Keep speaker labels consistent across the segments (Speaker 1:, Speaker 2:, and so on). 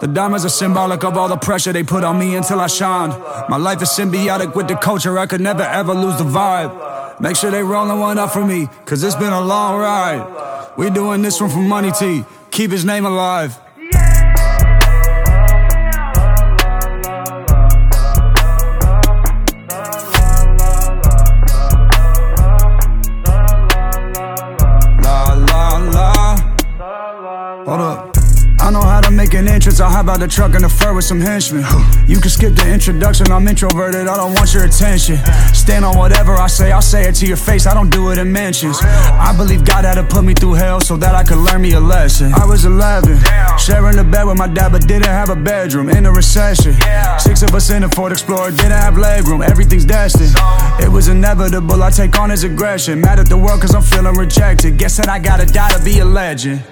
Speaker 1: The diamonds are symbolic of all the pressure they put on me until I shined. My life is symbiotic with the culture, I could never ever lose the vibe. Make sure they rollin' one up for me, cause it's been a long ride. We doing this one for Money T, keep his name alive. Hold up. I know how to make an entrance, I'll hop out the truck in the fur with some henchmen. You can skip the introduction, I'm introverted, I don't want your attention. Stand on whatever I say, I'll say it to your face, I don't do it in mentions. I believe God had to put me through hell so that I could learn me a lesson. I was 11, sharing the bed with my dad but didn't have a bedroom. In a recession, 6 of us in a Ford Explorer, didn't have legroom, everything's destined. It was inevitable, I take on his aggression. Mad at the world cause I'm feeling rejected. Guess that I gotta die to be a legend.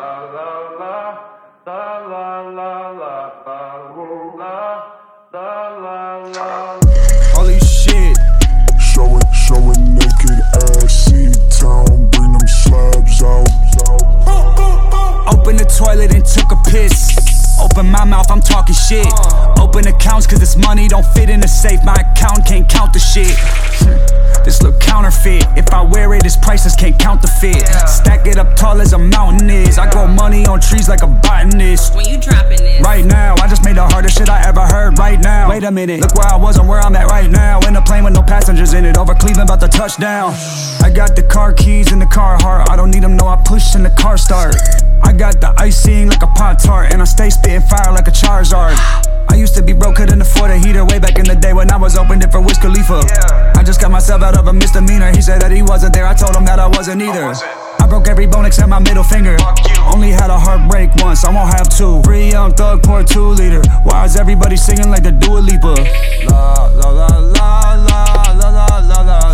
Speaker 1: Holy shit.
Speaker 2: Showing naked ass, C-Town, bring them slabs out.
Speaker 1: Open the toilet and took a piss. Open my mouth, I'm talking shit. Open accounts cause this money don't fit in the safe. My account can't count the shit. This look counterfeit. If I wear it, it's priceless, can't count the fit. Stack it up tall as a mountain is. I grow money on trees like a botanist.
Speaker 3: When you dropping this?
Speaker 1: Right now, I just made the hardest shit I ever heard right now. Wait a minute, look where I was and where I'm at right now. In a plane with no passengers in it, over Cleveland about to touch down. I got the car keys in the car heart. I don't need them, no, I push and the car start. I got the icing like a Pop-Tart, and I stay spitting fire like a Charizard. I used to be broke, couldn't afford a heater way back in the day when I was opened it for Wiz Khalifa. I just got myself out of a misdemeanor. He said that he wasn't there, I told him that I wasn't either. I broke every bone except my middle finger. Only had a heartbreak once, I won't have two. Free Young Thug, pour 2 liter. Why is everybody singing like the Dua Lipa? La la la la la la la la la.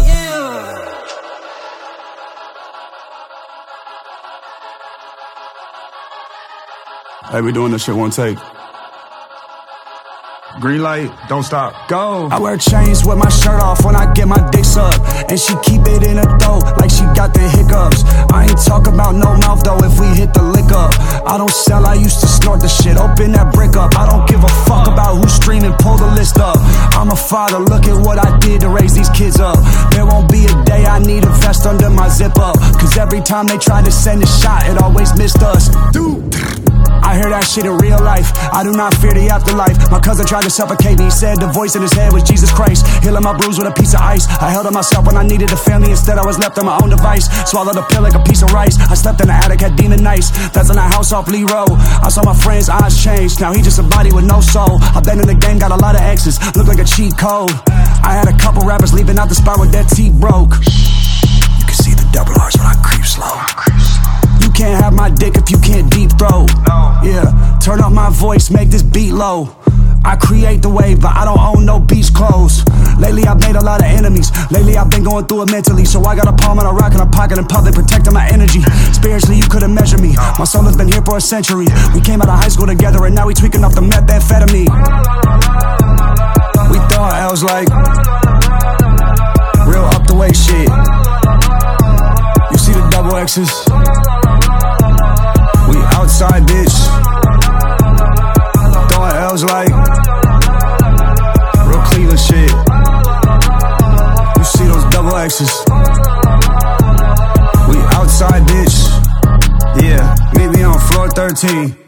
Speaker 1: Hey, we doing this shit one take. Green light, don't stop, go. I wear chains with my shirt off when I get my dick sucked, and she keep it in her throat like she got the hiccups. I ain't talk about no mouth though if we hit the lick up. I don't sell, I used to snort the shit, open that brick up. I don't give a fuck about who's streaming, pull the list up. I'm a father, look at what I did to raise these kids up. There won't be a day I need a vest under my zip up, cause every time they try to send a shot, it always missed us. Dude, I hear that shit in real life. I do not fear the afterlife. My cousin tried to suffocate me. He said the voice in his head was Jesus Christ. Healing my bruise with a piece of ice. I held on myself when I needed a family. Instead I was left on my own device. Swallowed a pill like a piece of rice. I slept in the attic, had demon nights. That's in a house off Lee Road. I saw my friend's eyes change. Now he just a body with no soul. I've been in the game, got a lot of exes. Look like a cheat code. I had a couple rappers leaving out the spot with their teeth broke. You can see the double R's when I creep slow. You can't have my dick if you can't deep throat. Yeah, turn up my voice, make this beat low. I create the wave, but I don't own no beach clothes. Lately I've made a lot of enemies. Lately I've been going through it mentally. So I got a palm and a rock in a pocket in public, protecting my energy. Spiritually you couldn't measure me. My soul has been here for a century. We came out of high school together and now we tweaking off the methamphetamine. We throwing L's like real up the way shit. You see the double X's? We outside, bitch. Throwing L's like real Cleveland shit. You see those double X's? We outside, bitch. Yeah, meet me on floor 13.